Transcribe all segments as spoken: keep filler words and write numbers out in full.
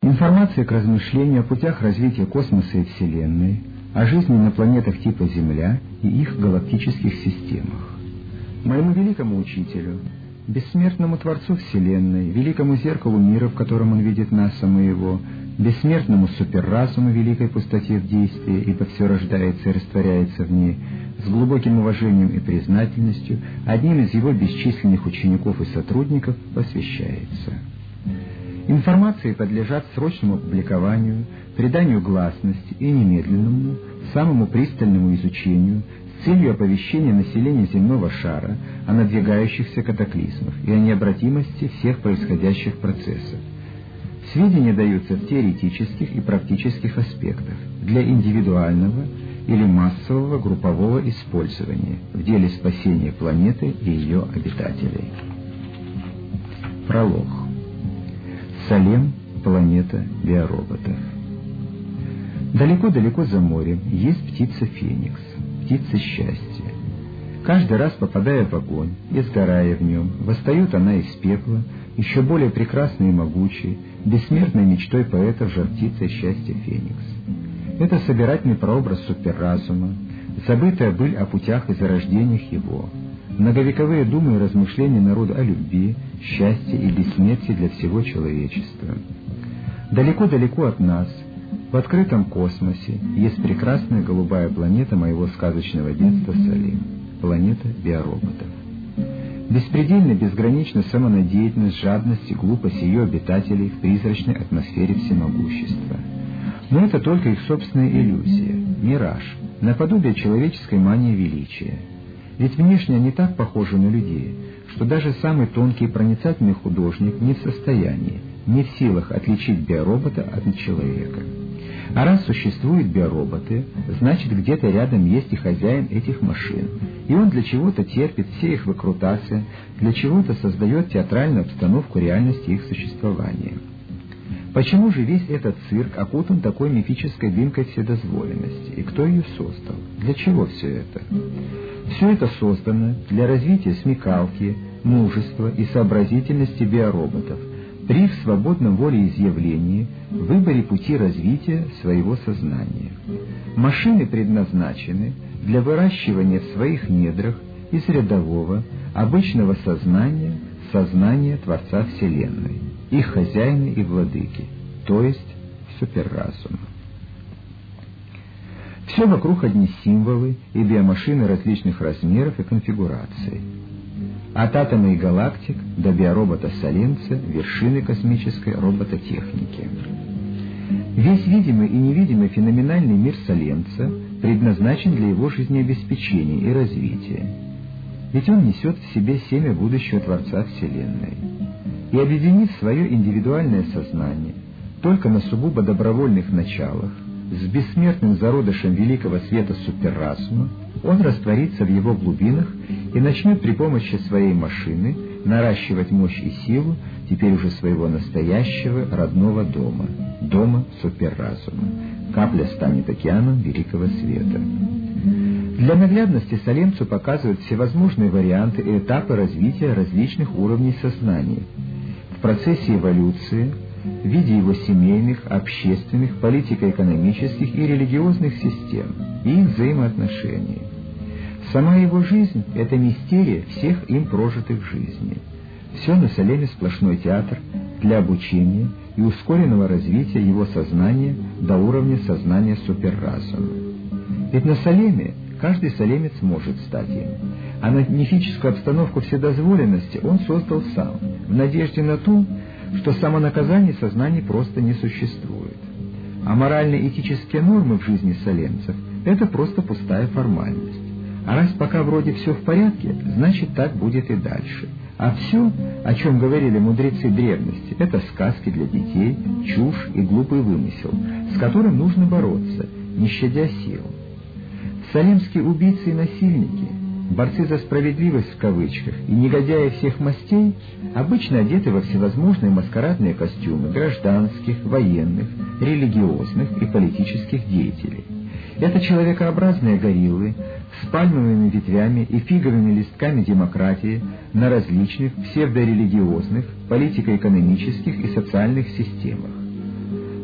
Информация к размышлению о путях развития космоса и Вселенной, о жизни на планетах типа Земля и их галактических системах. Моему великому учителю, бессмертному Творцу Вселенной, великому зеркалу мира, в котором он видит нас самого, бессмертному суперразуму великой пустоте в действии, ибо все рождается и растворяется в ней, с глубоким уважением и признательностью, одним из его бесчисленных учеников и сотрудников посвящается. Информации подлежат срочному опубликованию, приданию гласности и немедленному, самому пристальному изучению с целью оповещения населения земного шара о надвигающихся катаклизмах и о необратимости всех происходящих процессов. Сведения даются в теоретических и практических аспектах для индивидуального или массового группового использования в деле спасения планеты и ее обитателей. Пролог. Салем – планета биороботов. Далеко-далеко за морем есть птица Феникс, птица счастья. Каждый раз, попадая в огонь и сгорая в нем, восстает она из пепла, еще более прекрасной и могучей, бессмертной мечтой поэтов жар птица счастья Феникс. Это собирательный прообраз суперразума, забытая быль о путях и зарождениях его, многовековые думы и размышления народа о любви, счастье и бессмертии для всего человечества. Далеко-далеко от нас, в открытом космосе, есть прекрасная голубая планета моего сказочного детства Салем, планета биороботов. Беспредельно, безгранична самонадеятельность, жадность и глупость ее обитателей в призрачной атмосфере всемогущества. Но это только их собственная иллюзия, мираж, наподобие человеческой мании величия. Ведь внешне они так похожи на людей, что даже самый тонкий и проницательный художник не в состоянии, не в силах отличить биоробота от человека. А раз существуют биороботы, значит, где-то рядом есть и хозяин этих машин, и он для чего-то терпит все их выкрутасы, для чего-то создает театральную обстановку реальности их существования. Почему же весь этот цирк окутан такой мифической дымкой вседозволенности, и кто ее создал? Для чего все это? Все это создано для развития смекалки, мужества и сообразительности биороботов при их свободном волеизъявлении, выборе пути развития своего сознания. Машины предназначены для выращивания в своих недрах из рядового, обычного сознания, сознания Творца Вселенной, их хозяина и владыки, то есть суперразума. Все вокруг одни символы и биомашины различных размеров и конфигураций. От атома и галактик до биоробота-соленца вершины космической робототехники. Весь видимый и невидимый феноменальный мир соленца предназначен для его жизнеобеспечения и развития. Ведь он несет в себе семя будущего Творца Вселенной. И объединив свое индивидуальное сознание только на сугубо добровольных началах, с бессмертным зародышем великого света суперразума, он растворится в его глубинах и начнет при помощи своей машины наращивать мощь и силу теперь уже своего настоящего родного дома, дома суперразума. Капля станет океаном великого света. Для наглядности Салемцу показывают всевозможные варианты и этапы развития различных уровней сознания в процессе эволюции, в виде его семейных, общественных, политико-экономических и религиозных систем и их взаимоотношений. Сама его жизнь — это мистерия всех им прожитых жизней. Все на Салеме сплошной театр для обучения и ускоренного развития его сознания до уровня сознания суперразума. Ведь на Салеме каждый салемец может стать им, а на мифическую обстановку вседозволенности он создал сам, в надежде на то, что самонаказание сознания просто не существует. А морально-этические нормы в жизни салемцев — это просто пустая формальность. А раз пока вроде все в порядке, значит так будет и дальше. А все, о чем говорили мудрецы древности, это сказки для детей, чушь и глупый вымысел, с которым нужно бороться, не щадя сил. Салемские убийцы и насильники, борцы за справедливость в кавычках и негодяи всех мастей обычно одеты во всевозможные маскарадные костюмы гражданских, военных, религиозных и политических деятелей. Это человекообразные гориллы с пальмовыми ветвями и фиговыми листками демократии на различных псевдорелигиозных, политико-экономических и социальных системах.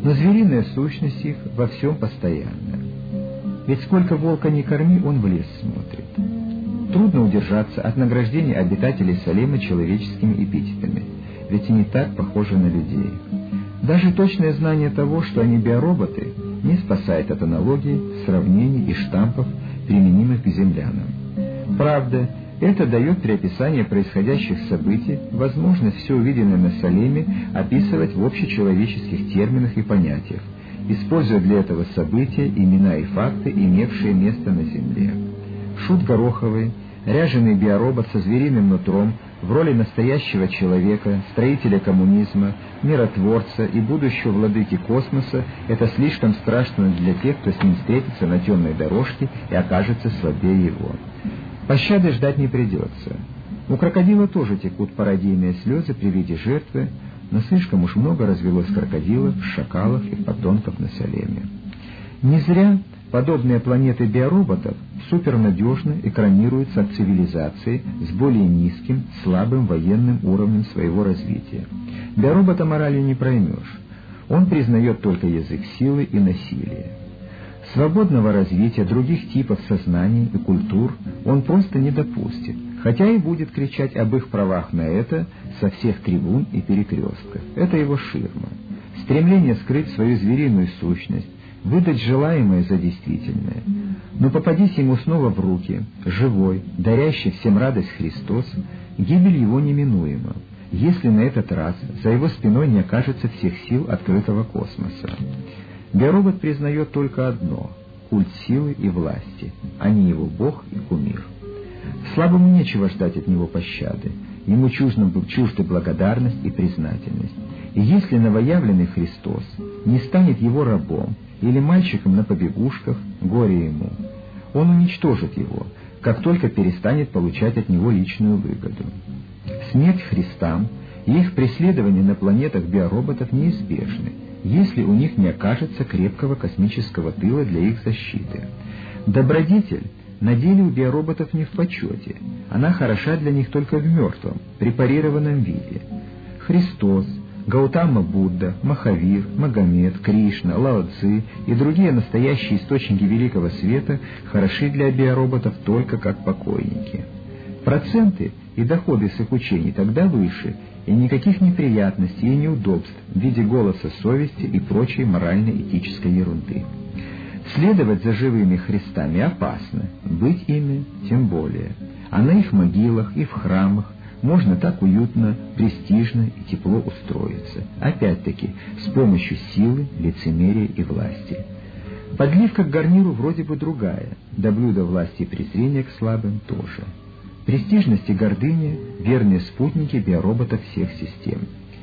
но звериная сущность их во всем постоянна. Ведь сколько волка не корми, он в лес смотрит. Трудно удержаться от награждения обитателей Салема человеческими эпитетами, ведь они так похожи на людей. Даже точное знание того, что они биороботы, не спасает от аналогий, сравнений и штампов, применимых к землянам. Правда, это дает при описании происходящих событий возможность все увиденное на Салеме описывать в общечеловеческих терминах и понятиях, используя для этого события, имена и факты, имевшие место на Земле. Шут Гороховый, ряженый биоробот со звериным нутром, в роли настоящего человека, строителя коммунизма, миротворца и будущего владыки космоса — это слишком страшно для тех, кто с ним встретится на темной дорожке и окажется слабее его. Пощады ждать не придется. У крокодила тоже текут пародийные слезы при виде жертвы, но слишком уж много развелось крокодилов, шакалов и подонков на Салеме. Не зря подобные планеты биороботов супернадежно экранируются от цивилизации с более низким, слабым военным уровнем своего развития. Биоробота моралью не проймешь. Он признает только язык силы и насилия. Свободного развития других типов сознаний и культур он просто не допустит, хотя и будет кричать об их правах на это со всех трибун и перекрестков. Это его ширма. Стремление скрыть свою звериную сущность, выдать желаемое за действительное. Но попадись ему снова в руки, живой, дарящий всем радость Христос, гибель его неминуема, если на этот раз за его спиной не окажется всех сил открытого космоса. Биоробот признает только одно — культ силы и власти, а не его бог и кумир. Слабому нечего ждать от него пощады, ему чужды благодарность и признательность. И если новоявленный Христос не станет его рабом или мальчиком на побегушках, горе ему. Он уничтожит его, как только перестанет получать от него личную выгоду. Смерть Христам и их преследование на планетах биороботов неизбежны, если у них не окажется крепкого космического тыла для их защиты. Добродетель на деле у биороботов не в почете, она хороша для них только в мертвом, препарированном виде. Христос, Гаутама Будда, Махавир, Магомед, Кришна, Лао Цзи и другие настоящие источники великого света хороши для биороботов только как покойники. Проценты и доходы с их учений тогда выше, и никаких неприятностей и неудобств в виде голоса совести и прочей морально-этической ерунды. Следовать за живыми Христами опасно, быть ими тем более. А на их могилах и в храмах можно так уютно, престижно и тепло устроиться. Опять-таки, с помощью силы, лицемерия и власти. Подливка к гарниру вроде бы другая, да блюдо власти и презрения к слабым тоже. Престижность и гордыня — верные спутники биороботов всех систем.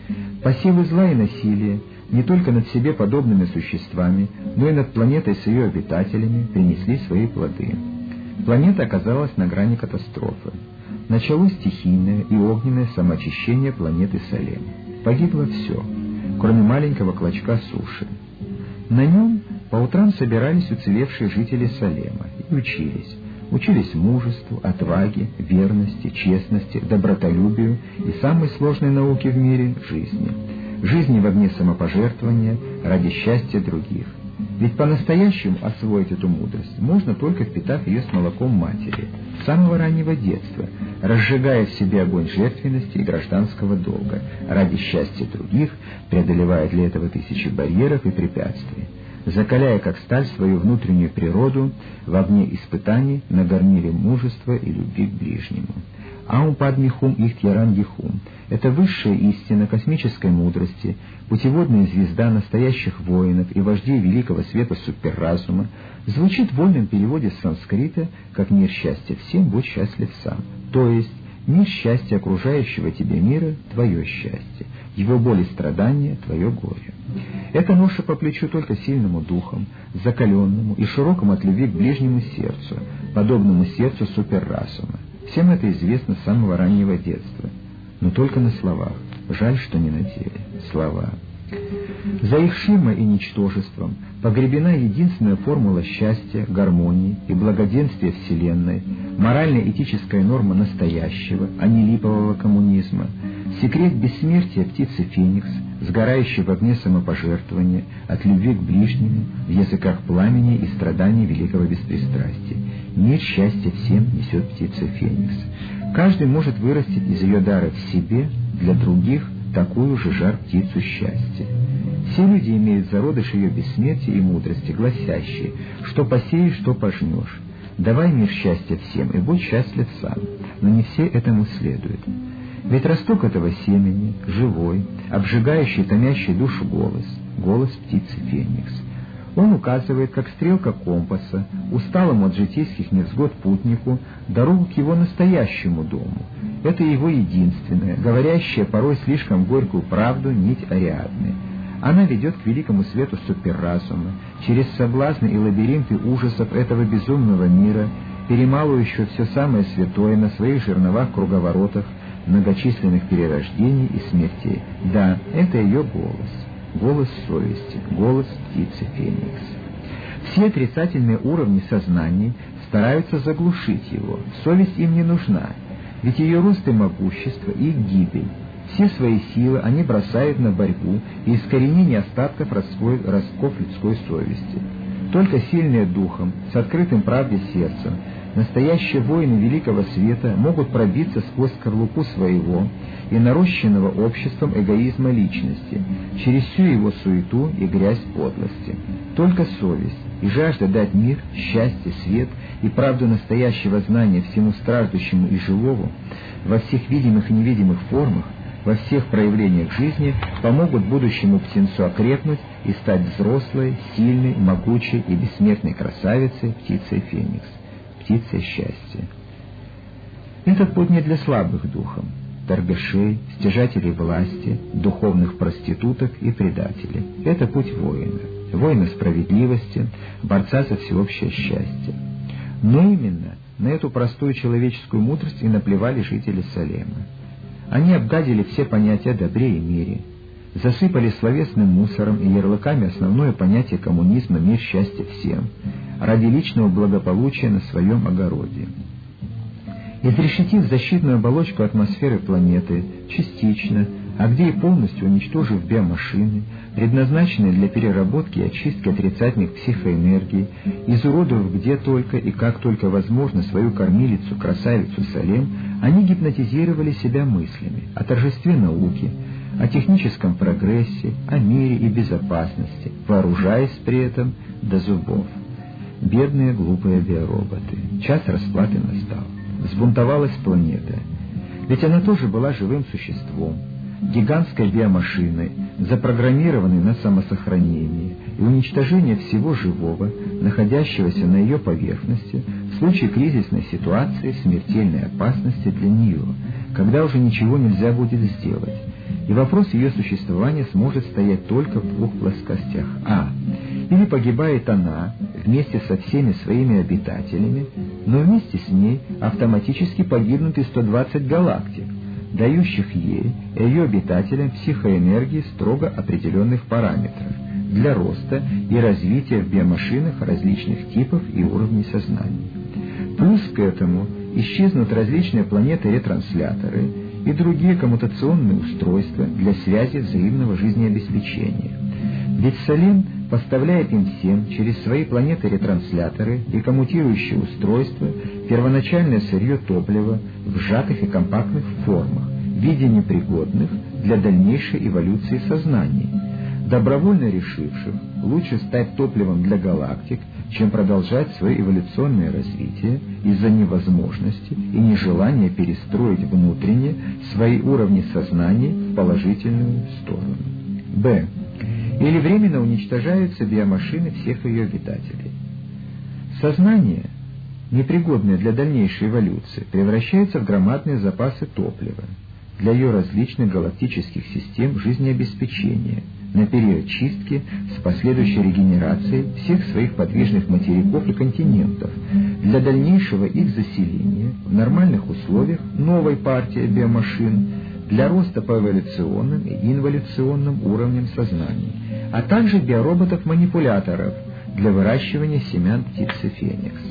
Посевы зла и насилия не только над себе подобными существами, но и над планетой с ее обитателями принесли свои плоды. Планета оказалась на грани катастрофы. Началось стихийное и огненное самоочищение планеты Салем. Погибло все, кроме маленького клочка суши. На нем по утрам собирались уцелевшие жители Салема и учились. Учились мужеству, отваге, верности, честности, добротолюбию и самой сложной науке в мире — жизни. Жизни в огне самопожертвования ради счастья других. Ведь по-настоящему освоить эту мудрость можно только впитав ее с молоком матери, с самого раннего детства, разжигая в себе огонь жертвенности и гражданского долга, ради счастья других, преодолевая для этого тысячи барьеров и препятствий, закаляя как сталь свою внутреннюю природу в огне испытаний на гарнире мужества и любви к ближнему. Аум падми хум ихтьяран гихум — это высшая истина космической мудрости, путеводная звезда настоящих воинов и вождей великого света суперразума, звучит в вольном переводе с санскрита как «мир счастья всем, будь счастлив сам», то есть «мир счастья окружающего тебя мира — твое счастье, его боль и страдания — твое горе». Это ноша по плечу только сильному духом, закаленному и широкому от любви к ближнему сердцу, подобному сердцу суперразума. Всем это известно с самого раннего детства, но только на словах. Жаль, что не на деле. Слова. За их ширмой и ничтожеством погребена единственная формула счастья, гармонии и благоденствия Вселенной, морально-этическая норма настоящего, а не липового коммунизма, Секрет бессмертия птицы Феникс, сгорающей в огне самопожертвования, от любви к ближнему, в языках пламени и страданий великого беспристрастия. Мир счастья всем несет птица Феникс. Каждый может вырастить из ее дара в себе для других такую же жар птицу счастья. Все люди имеют зародыш ее бессмертия и мудрости, гласящие, что посеешь, что пожнешь. Давай мир счастья всем и будь счастлив сам. Но не все этому следуют. Ведь росток этого семени, живой, обжигающий, томящий душу голос, голос птицы Феникс. Он указывает, как стрелка компаса, усталому от житейских невзгод путнику, дорогу к его настоящему дому. Это его единственная, говорящая порой слишком горькую правду, нить Ариадны. Она ведет к великому свету суперразума, через соблазны и лабиринты ужасов этого безумного мира, перемалывающего все самое святое на своих жерновах-круговоротах, многочисленных перерождений и смертей. Да, это ее голос. Голос совести, голос птицы Феникс. Все отрицательные уровни сознания стараются заглушить его. Совесть им не нужна, ведь ее рост и могущество, их гибель. Все свои силы они бросают на борьбу и искоренение остатков ростков людской совести. Только сильные духом, с открытым правде сердцем, настоящие воины великого света могут пробиться сквозь скорлупу своего и нарощенного обществом эгоизма личности, через всю его суету и грязь подлости. Только совесть и жажда дать мир, счастье, свет и правду настоящего знания всему страждущему и живому во всех видимых и невидимых формах, во всех проявлениях жизни помогут будущему птенцу окрепнуть и стать взрослой, сильной, могучей и бессмертной красавицей птицей Феникс, птицей счастья. Этот путь не для слабых духом, торгашей, стяжателей власти, духовных проституток и предателей. Это путь воина, воина справедливости, борца за всеобщее счастье. Но именно на эту простую человеческую мудрость и наплевали жители Салема. Они обгадили все понятия о добре и мире, засыпали словесным мусором и ярлыками основное понятие коммунизма «мир, счастье всем» ради личного благополучия на своем огороде. Изрешетив защитную оболочку атмосферы планеты частично, а где и полностью уничтожив биомашины, предназначенные для переработки и очистки отрицательных психоэнергий, изуродовав где только и как только возможно свою кормилицу, красавицу Салем, они гипнотизировали себя мыслями о торжестве науки, о техническом прогрессе, о мире и безопасности, вооружаясь при этом до зубов. Бедные глупые биороботы. Час расплаты настал. Взбунтовалась планета. Ведь она тоже была живым существом, гигантской биомашиной, запрограммированной на самосохранение и уничтожение всего живого, находящегося на ее поверхности, в случае кризисной ситуации, смертельной опасности для нее, когда уже ничего нельзя будет сделать. И вопрос ее существования сможет стоять только в двух плоскостях. А. Или погибает она вместе со всеми своими обитателями, но вместе с ней автоматически погибнут и сто двадцать галактик, дающих ей и ее обитателям психоэнергии строго определенных параметров для роста и развития в биомашинах различных типов и уровней сознания. Плюс к этому исчезнут различные планеты-ретрансляторы и другие коммутационные устройства для связи взаимного жизнеобеспечения. Ведь Салем поставляет им всем через свои планеты-ретрансляторы и коммутирующие устройства первоначальное сырье топлива в сжатых и компактных формах, в виде непригодных для дальнейшей эволюции сознаний, добровольно решивших лучше стать топливом для галактик, чем продолжать свое эволюционное развитие из-за невозможности и нежелания перестроить внутренне свои уровни сознания в положительную сторону. Б. Или временно уничтожаются биомашины всех ее обитателей. Сознание, непригодное для дальнейшей эволюции, превращается в громадные запасы топлива для ее различных галактических систем жизнеобеспечения на период чистки с последующей регенерацией всех своих подвижных материков и континентов, для дальнейшего их заселения в нормальных условиях новой партии биомашин, для роста по эволюционным и инволюционным уровням сознания, а также биороботов-манипуляторов для выращивания семян птицы Феникс.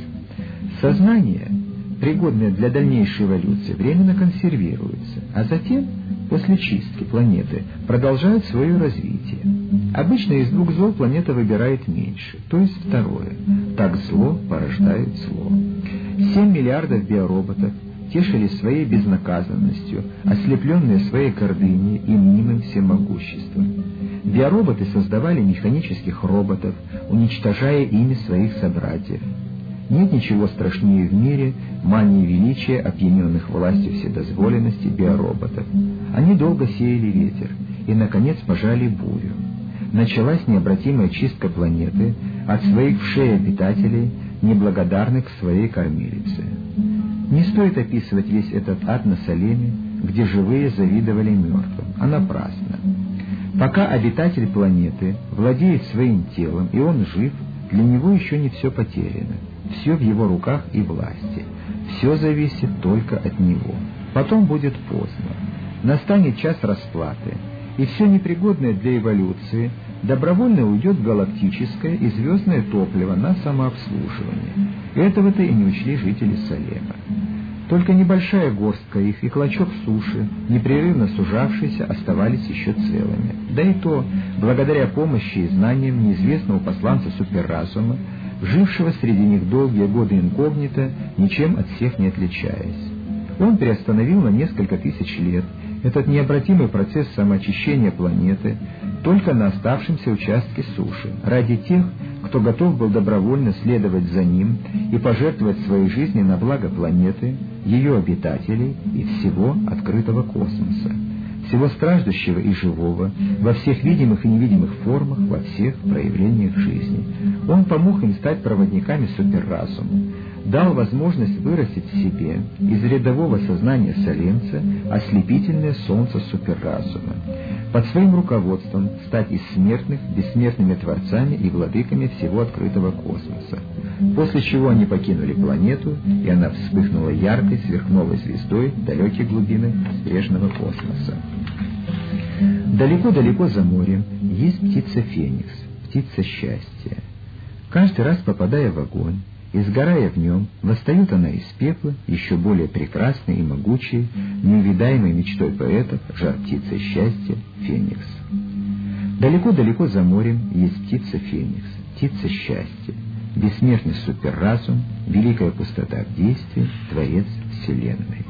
Сознание, пригодное для дальнейшей эволюции, временно консервируется, а затем после чистки планеты, продолжают свое развитие. Обычно из двух зол планета выбирает меньше, то есть второе. Так зло порождает зло. Семь миллиардов биороботов тешились своей безнаказанностью, ослепленные своей гордыней и мнимым всемогуществом. Биороботы создавали механических роботов, уничтожая ими своих собратьев. Нет ничего страшнее в мире мании величия, опьяненных властью вседозволенности биороботов. Они долго сеяли ветер и, наконец, пожали бурю. Началась необратимая чистка планеты от своих вшей обитателей, неблагодарных к своей кормилице. Не стоит описывать весь этот ад на Салеме, где живые завидовали мертвым, а напрасно. Пока обитатель планеты владеет своим телом, и он жив, для него еще не все потеряно. Все в его руках и власти. Все зависит только от него. Потом будет поздно. Настанет час расплаты, и все непригодное для эволюции добровольно уйдет в галактическое и звездное топливо на самообслуживание. Этого-то и не учли жители Салема. Только небольшая горстка их и клочок суши, непрерывно сужавшиеся, оставались еще целыми. Да и то, благодаря помощи и знаниям неизвестного посланца суперразума, жившего среди них долгие годы инкогнито, ничем от всех не отличаясь. Он приостановил на несколько тысяч лет этот необратимый процесс самоочищения планеты только на оставшемся участке суши, ради тех, кто готов был добровольно следовать за ним и пожертвовать своей жизнью на благо планеты, ее обитателей и всего открытого космоса, всего страждущего и живого, во всех видимых и невидимых формах, во всех проявлениях жизни. Он помог им стать проводниками суперразума, дал возможность вырастить в себе из рядового сознания Салемца ослепительное солнце суперразума, под своим руководством стать из смертных бессмертными творцами и владыками всего открытого космоса. После чего они покинули планету, и она вспыхнула яркой сверхновой звездой в далекие глубины безбрежного космоса. Далеко-далеко за морем есть птица Феникс, птица счастья. Каждый раз, попадая в огонь и сгорая в нем, восстает она из пепла, еще более прекрасной и могучей, неувидаемой мечтой поэтов, жар птицы счастья, Феникс. Далеко-далеко за морем есть птица Феникс, птица счастья, бессмертный суперразум, великая пустота в действии, творец Вселенной.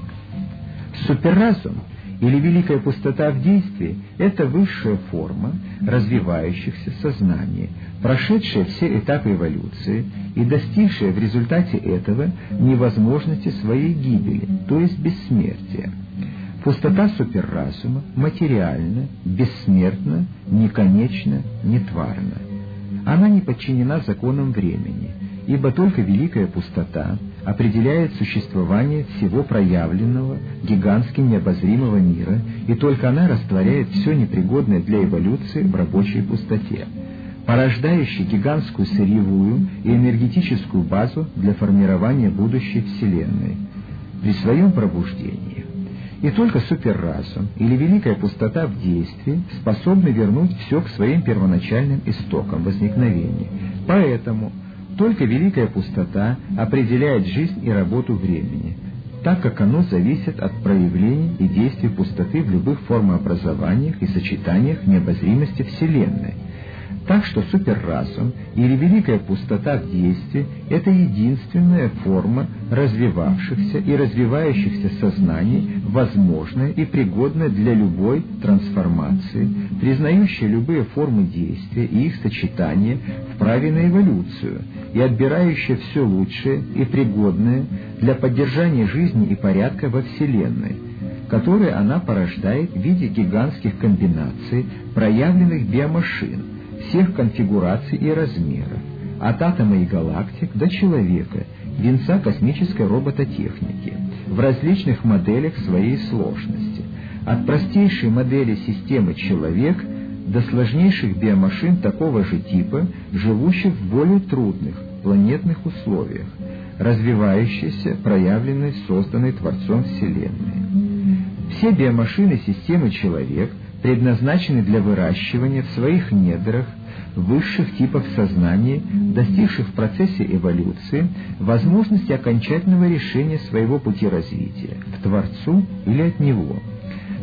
Суперразум или великая пустота в действии — это высшая форма развивающихся сознаний, прошедшая все этапы эволюции и достигшая в результате этого невозможности своей гибели, то есть бессмертия. Пустота суперразума материальна, бессмертна, неконечна, нетварна. Она не подчинена законам времени, ибо только великая пустота определяет существование всего проявленного, гигантским необозримого мира, и только она растворяет все непригодное для эволюции в рабочей пустоте, порождающей гигантскую сырьевую и энергетическую базу для формирования будущей Вселенной при своем пробуждении. И только суперразум или великая пустота в действии способны вернуть все к своим первоначальным истокам возникновения. Поэтому только великая пустота определяет жизнь и работу времени, так как оно зависит от проявлений и действий пустоты в любых формообразованиях и сочетаниях необозримости Вселенной. Так что суперразум или великая пустота в действии — это единственная форма развивавшихся и развивающихся сознаний, возможная и пригодная для любой трансформации, признающая любые формы действия и их сочетания в праве на эволюцию и отбирающая все лучшее и пригодное для поддержания жизни и порядка во Вселенной, которые она порождает в виде гигантских комбинаций проявленных биомашин всех конфигураций и размеров, от атома и галактик до человека, венца космической робототехники, в различных моделях своей сложности, от простейшей модели системы человек до сложнейших биомашин такого же типа, живущих в более трудных планетных условиях, развивающейся, проявленной, созданной Творцом Вселенной. Все биомашины системы человек предназначены для выращивания в своих недрах высших типов сознания, достигших в процессе эволюции возможности окончательного решения своего пути развития, к Творцу или от Него.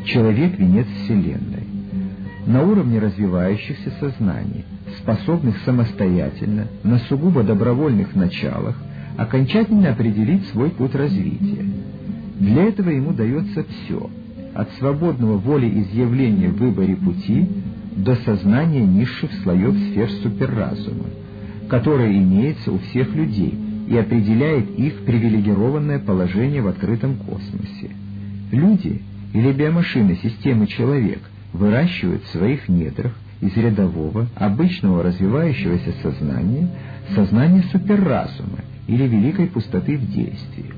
Человек — венец Вселенной. На уровне развивающихся сознаний, способных самостоятельно, на сугубо добровольных началах, окончательно определить свой путь развития. Для этого ему дается все, от свободного волеизъявления в выборе пути до сознания низших слоев сфер суперразума, которое имеется у всех людей и определяет их привилегированное положение в открытом космосе. Люди или биомашины системы человек выращивают в своих недрах из рядового, обычного развивающегося сознания сознание суперразума или великой пустоты в действии.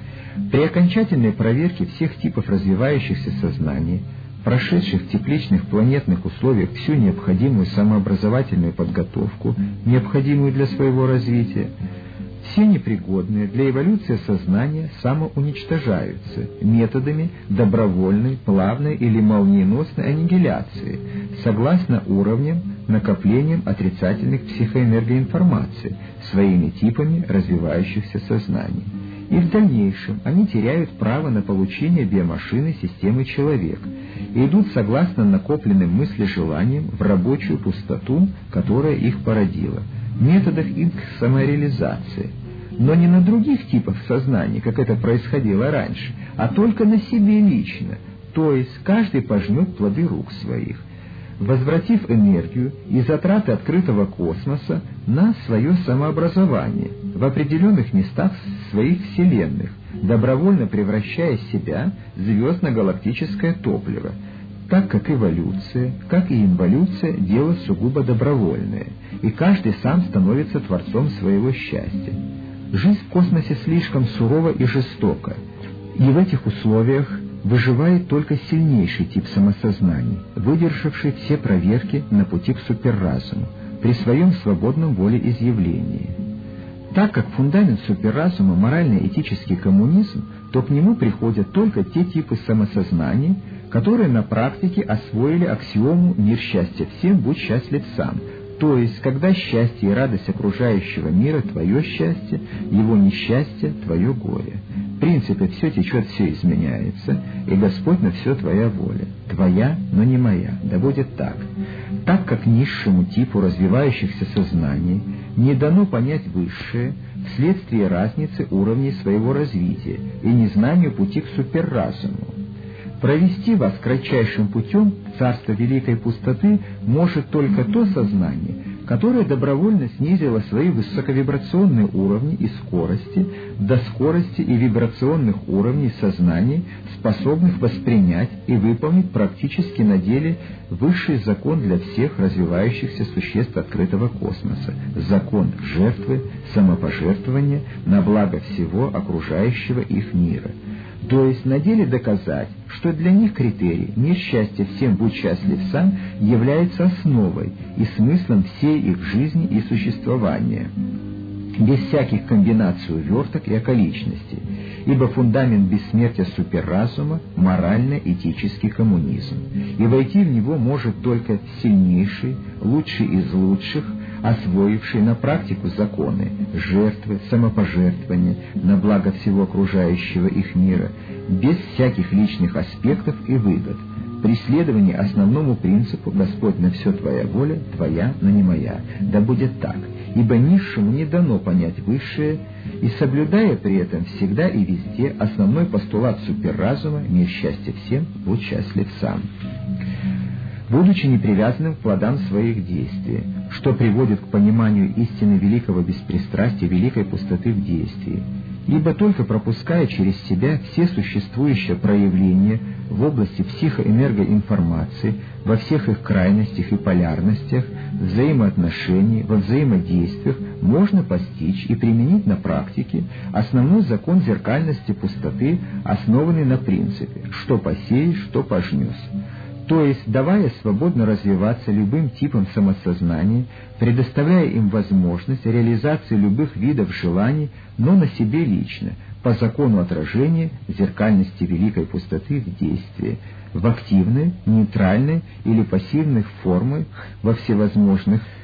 При окончательной проверке всех типов развивающихся сознаний, прошедших в тепличных планетных условиях всю необходимую самообразовательную подготовку, необходимую для своего развития, все непригодные для эволюции сознания самоуничтожаются методами добровольной, плавной или молниеносной аннигиляции, согласно уровням накоплением отрицательных психоэнергоинформации своими типами развивающихся сознаний. И в дальнейшем они теряют право на получение биомашины системы человек и идут согласно накопленным мыслежеланиям в рабочую пустоту, которая их породила, в методах их самореализации, но не на других типах сознания, как это происходило раньше, а только на себе лично, то есть каждый пожнет плоды рук своих, возвратив энергию и затраты открытого космоса на свое самообразование в определенных местах своих вселенных, добровольно превращая себя в звездно-галактическое топливо, так как эволюция, как и инволюция — дело сугубо добровольное, и каждый сам становится творцом своего счастья. Жизнь в космосе слишком сурова и жестока, и в этих условиях выживает только сильнейший тип самосознания, выдержавший все проверки на пути к суперразуму при своем свободном волеизъявлении. Так как фундамент суперразума — морально-этический коммунизм, то к нему приходят только те типы самосознания, которые на практике освоили аксиому «мир счастья всем, будь счастлив сам», то есть, когда счастье и радость окружающего мира — твое счастье, его несчастье — твое горе. В принципе, все течет, все изменяется, и Господь на все твоя воля. Твоя, но не моя, да будет так. Так как низшему типу развивающихся сознаний не дано понять высшее вследствие разницы уровней своего развития и незнанию пути к суперразуму. Провести вас кратчайшим путем в царство великой пустоты может только то сознание, которое добровольно снизило свои высоковибрационные уровни и скорости до скорости и вибрационных уровней сознаний, способных воспринять и выполнить практически на деле высший закон для всех развивающихся существ открытого космоса — закон жертвы, самопожертвования на благо всего окружающего их мира. То есть на деле доказать, что для них критерий «мир счастья всем, будь счастлив сам» является основой и смыслом всей их жизни и существования, без всяких комбинаций уверток и околичностей, ибо фундамент бессмертия суперразума — морально-этический коммунизм, и войти в него может только сильнейший, лучший из лучших, освоивший на практику законы жертвы, самопожертвования на благо всего окружающего их мира, без всяких личных аспектов и выгод, при следовании основному принципу «Господь, на все твоя воля, твоя, но не моя, да будет так», ибо низшему не дано понять высшее, и соблюдая при этом всегда и везде основной постулат суперразума «Мир счастья всем, будь счастлив сам», будучи непривязанным к плодам своих действий, что приводит к пониманию истины великого беспристрастия, великой пустоты в действии, ибо только пропуская через себя все существующие проявления в области психоэнергоинформации во всех их крайностях и полярностях, взаимоотношений, во взаимодействиях, можно постичь и применить на практике основной закон зеркальности пустоты, основанный на принципе «что посеешь, что пожнешь». То есть, давая свободно развиваться любым типам самосознания, предоставляя им возможность реализации любых видов желаний, но на себе лично, по закону отражения зеркальности великой пустоты в действии, в активной, нейтральной или пассивной формы во всевозможных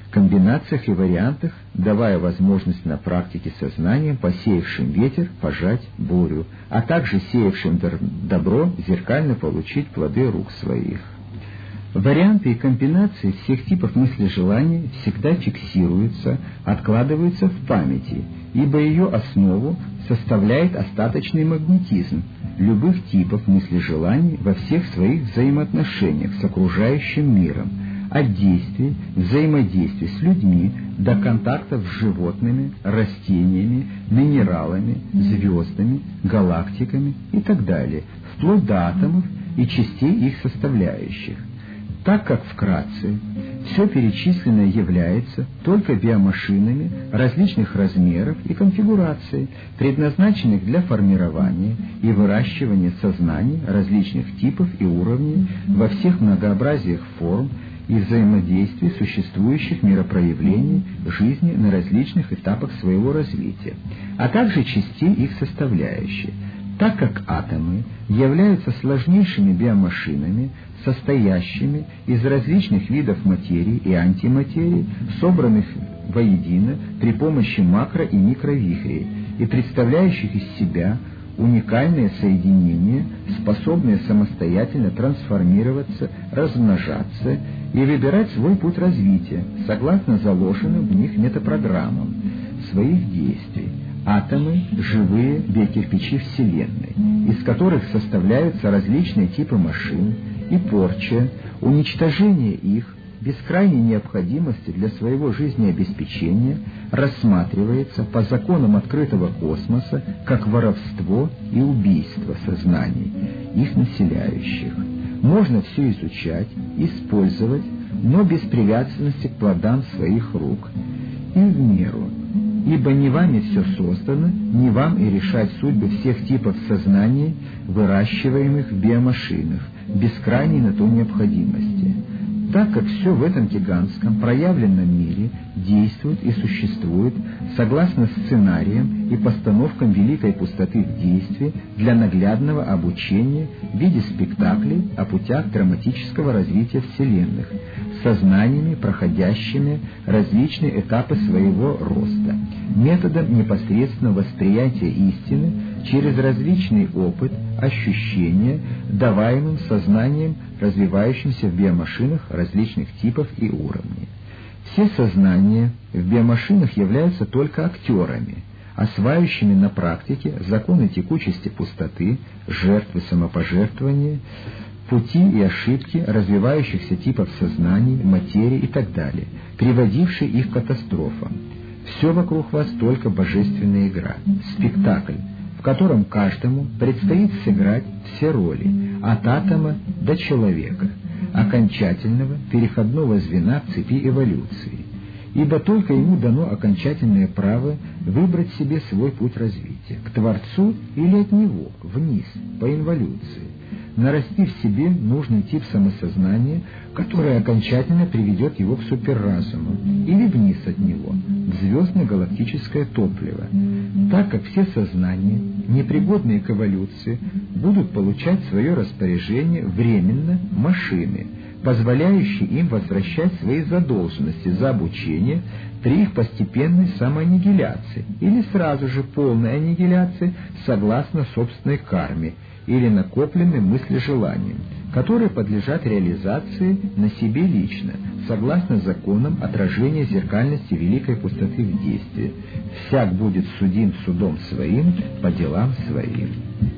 комбинациях и вариантах, давая возможность на практике сознанием, посеявшим ветер, пожать бурю, а также сеявшим добро, зеркально получить плоды рук своих. Варианты и комбинации всех типов мысли-желаний всегда фиксируются, откладываются в памяти, ибо ее основу составляет остаточный магнетизм любых типов мысли-желаний во всех своих взаимоотношениях с окружающим миром, от действий, взаимодействий с людьми до контактов с животными, растениями, минералами, звездами, галактиками и так далее, вплоть до атомов и частей их составляющих. Так как вкратце все перечисленное является только биомашинами различных размеров и конфигураций, предназначенных для формирования и выращивания сознаний различных типов и уровней во всех многообразиях форм и взаимодействий существующих миропроявлений жизни на различных этапах своего развития, а также частей их составляющих. Так как атомы являются сложнейшими биомашинами, состоящими из различных видов материи и антиматерии, собранных воедино при помощи макро- и микровихрей, и представляющих из себя уникальные соединения, способные самостоятельно трансформироваться, размножаться и выбирать свой путь развития, согласно заложенным в них метапрограммам своих действий. Атомы – живые биокирпичи Вселенной, из которых составляются различные типы машин, и порча, уничтожение их, без крайней необходимости для своего жизнеобеспечения, рассматривается по законам открытого космоса как воровство и убийство сознаний, их населяющих. Можно все изучать, использовать, но без привязанности к плодам своих рук и в меру. Ибо не вами все создано, не вам и решать судьбы всех типов сознаний, выращиваемых в биомашинах, без крайней на то необходимости. Так как все в этом гигантском проявленном мире действует и существует согласно сценариям и постановкам великой пустоты в действии для наглядного обучения в виде спектаклей о путях драматического развития вселенных, сознаниями, проходящими различные этапы своего роста, методом непосредственного восприятия истины через различный опыт, ощущения, даваемым сознанием, развивающимся в биомашинах различных типов и уровней. Все сознания в биомашинах являются только актерами, осваивающими на практике законы текучести пустоты, жертвы самопожертвования, пути и ошибки развивающихся типов сознаний, материи и так далее, приводившие их к катастрофам. Все вокруг вас только божественная игра, спектакль, в котором каждому предстоит сыграть все роли, от атома до человека, окончательного переходного звена в цепи эволюции, ибо только ему дано окончательное право выбрать себе свой путь развития, к Творцу или от него, вниз, по инволюции, нарасти в себе нужный тип самосознания, который окончательно приведет его к суперразуму, или вниз от него, в звездно-галактическое топливо, так как все сознания, непригодные к эволюции, будут получать в свое распоряжение временно машины, позволяющие им возвращать свои задолженности за обучение при их постепенной самоаннигиляции или сразу же полной аннигиляции согласно собственной карме или накопленным мыслежеланиям, которые подлежат реализации на себе лично, согласно законам отражения зеркальности великой пустоты в действии. Всяк будет судим судом своим по делам своим.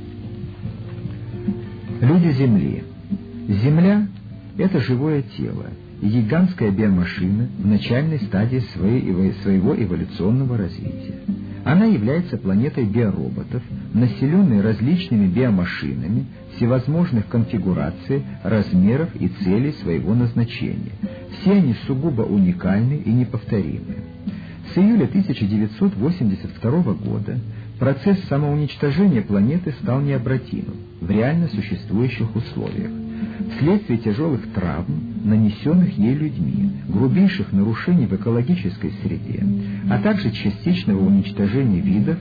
Люди Земли. Земля — это живое тело, гигантская биомашина в начальной стадии своей, своего эволюционного развития. Она является планетой биороботов, населенной различными биомашинами всевозможных конфигураций, размеров и целей своего назначения. Все они сугубо уникальны и неповторимы. С июля тысяча девятьсот восемьдесят второго года процесс самоуничтожения планеты стал необратимым в реально существующих условиях. Вследствие тяжелых травм, нанесенных ей людьми, грубейших нарушений в экологической среде, а также частичного уничтожения видов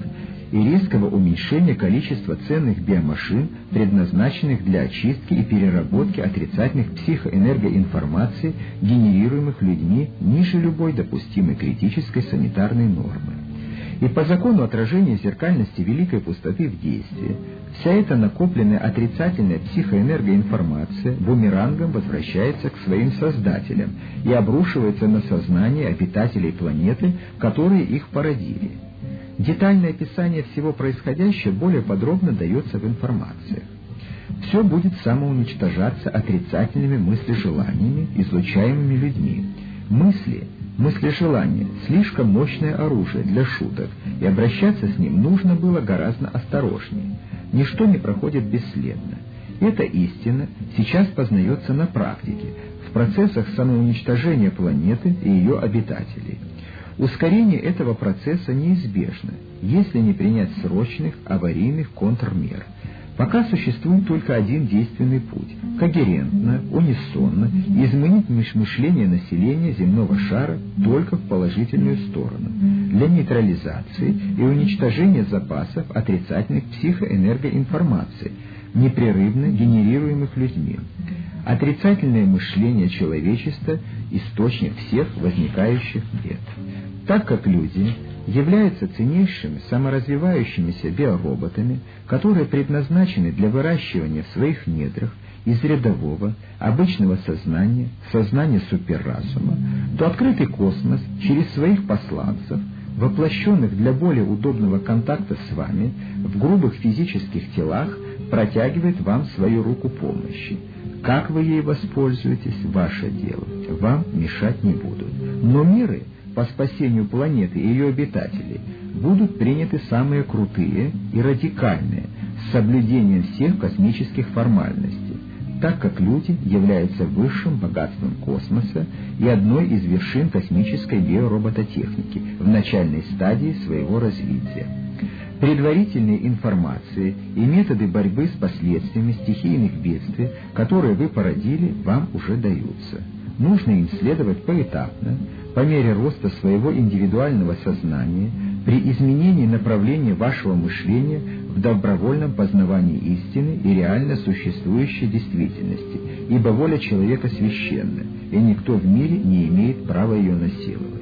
и резкого уменьшения количества ценных биомашин, предназначенных для очистки и переработки отрицательных психоэнергоинформации, генерируемых людьми ниже любой допустимой критической санитарной нормы. И по закону отражения зеркальности великой пустоты в действии, вся эта накопленная отрицательная психоэнергоинформация бумерангом возвращается к своим создателям и обрушивается на сознание обитателей планеты, которые их породили. Детальное описание всего происходящего более подробно дается в информациях. Все будет самоуничтожаться отрицательными мыслежеланиями, излучаемыми людьми. Мысли Мыслежелание — слишком мощное оружие для шуток, и обращаться с ним нужно было гораздо осторожнее. Ничто не проходит бесследно. Эта истина сейчас познается на практике, в процессах самоуничтожения планеты и ее обитателей. Ускорение этого процесса неизбежно, если не принять срочных аварийных контрмер. Пока существует только один действенный путь – когерентно, унисонно изменить мышление населения земного шара только в положительную сторону, для нейтрализации и уничтожения запасов отрицательных психоэнергоинформации, непрерывно генерируемых людьми. Отрицательное мышление человечества – источник всех возникающих бед. Так как люди являются ценнейшими саморазвивающимися биороботами, которые предназначены для выращивания в своих недрах из рядового, обычного сознания, сознания суперразума, то открытый космос через своих посланцев, воплощенных для более удобного контакта с вами в грубых физических телах, протягивает вам свою руку помощи. Как вы ей воспользуетесь, ваше дело, вам мешать не будут. Но меры по спасению планеты и ее обитателей будут приняты самые крутые и радикальные, с соблюдением всех космических формальностей, так как люди являются высшим богатством космоса и одной из вершин космической биоробототехники в начальной стадии своего развития. Предварительные информации и методы борьбы с последствиями стихийных бедствий, которые вы породили, вам уже даются. Нужно им следовать поэтапно, по мере роста своего индивидуального сознания, при изменении направления вашего мышления в добровольном познавании истины и реально существующей действительности, ибо воля человека священна, и никто в мире не имеет права ее насиловать.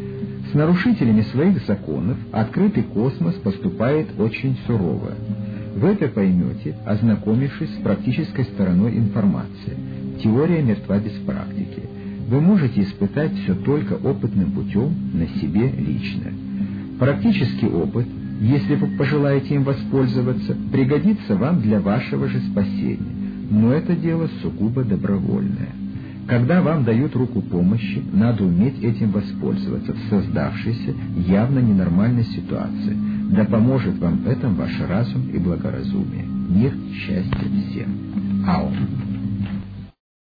С нарушителями своих законов открытый космос поступает очень сурово. Вы это поймете, ознакомившись с практической стороной информации. Теория мертва без практики. Вы можете испытать все только опытным путем на себе лично. Практический опыт, если вы пожелаете им воспользоваться, пригодится вам для вашего же спасения, но это дело сугубо добровольное. Когда вам дают руку помощи, надо уметь этим воспользоваться в создавшейся явно ненормальной ситуации. Да поможет вам в этом ваш разум и благоразумие. Мир, счастье всем. Аум.